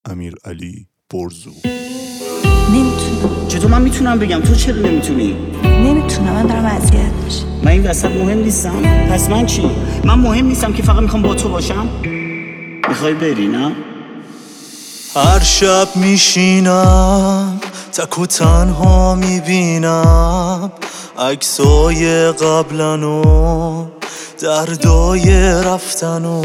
امیرعلی برزو. نمیتونم. چطور من میتونم بگم تو چرا نمیتونی؟ نمیتونم، من دارم اذیت میشم. من این وسط مهم نیستم؟ پس من چی؟ من مهم نیستم که فقط میخوام با تو باشم؟ میخوای بری نه؟ هر شب میشینم تک و تنها میبینم عکسای قبلنو دردای رفتنو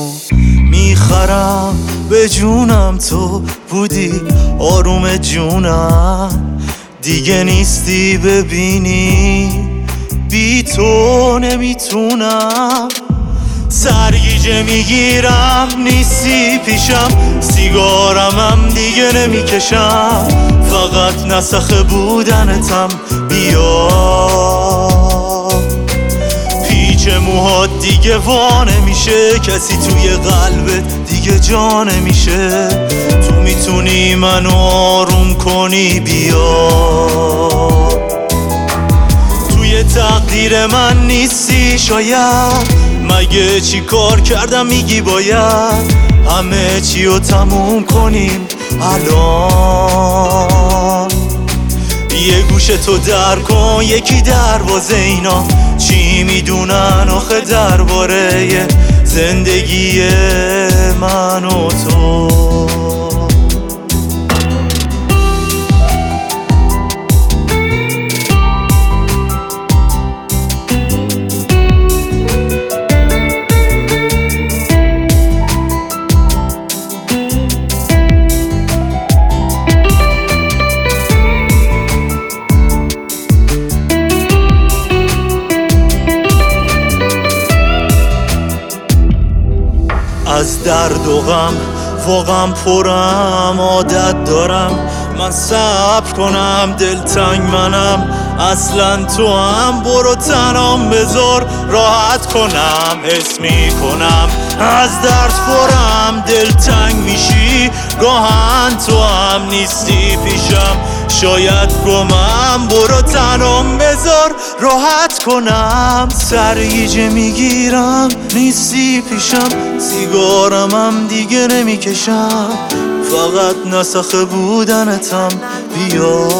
میخرم به جونم تو بودی آروم جونم دیگه نیستی ببینی بی تو نمیتونم سرگیجه میگیرم نیستی پیشم سیگارمم دیگه نمیکشم فقط نسخه بودنتم بیا پیچ موهات دیگه وا نمیشه کسی توی قلبت دیگه جا نمیشه تو میتونی منو آروم کنی بیا توی تقدیر من نیستی شاید مگه چی کار کردم میگی باید همه چی رو تموم کنیم الان یه گوشه تو در کن یکی دروازه اینا چی میدونن آخه درباره زندگی من و تو از درد و غم واقعا پرم عادت دارم من صبر کنم دلتنگ منم اصلا تو هم برو تنام بذار راحت کنم حس میکنم از درد پرم دلتنگ میشی گاهن تو هم نیستی پیشم شاید گمم برو تنام بذار راحت کنم سرگیجه میگیرم نیستی پیشم سیگارمم دیگه نمیکشم فقط نسخه بودنتم بیا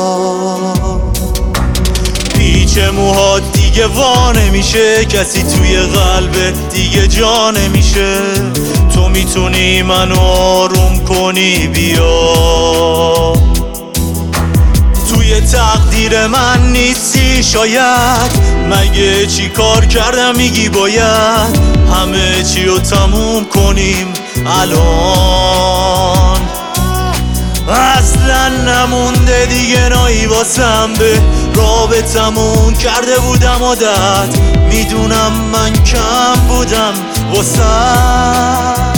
پیچ موهات دیگه وا نمیشه کسی توی قلبت دیگه جا نمیشه تو میتونی منو آروم کنی بیا توی تقدیر من نیستی شاید مگه چی کار کردم میگی باید همه چی رو تموم کنیم الان اصلا نمونده دیگه نایی واسم به رابطمون کرده بودم عادت میدونم من کم بودم واسم